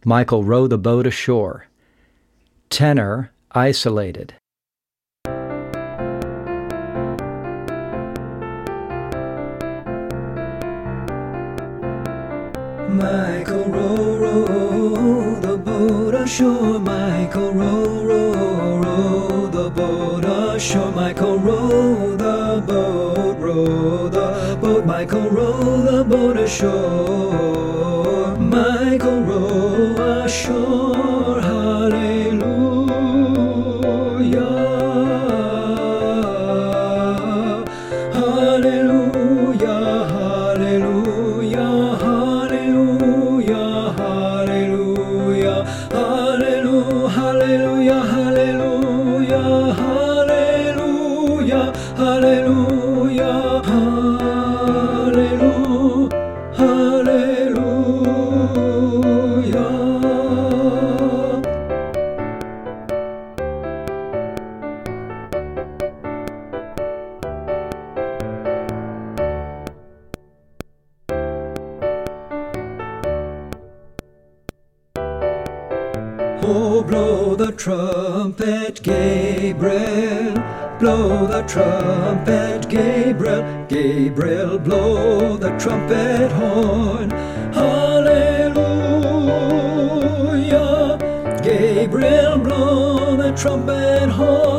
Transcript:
Michael, row the boat ashore. Tenor, isolated. Michael, row, row the boat ashore. Michael, row, row, row the boat ashore. Michael, row the boat, row the boat. Michael, row the boat ashore. Michael, row ashore. Hallelujah, hallelujah, hallelujah, hallelujah, hallelujah, hallelujah, hallelujah, hallelujah, hallelujah, hallelujah, hallelujah. Oh, blow the trumpet, Gabriel. Blow the trumpet, Gabriel. Gabriel, blow the trumpet horn. Hallelujah. Gabriel, blow the trumpet horn.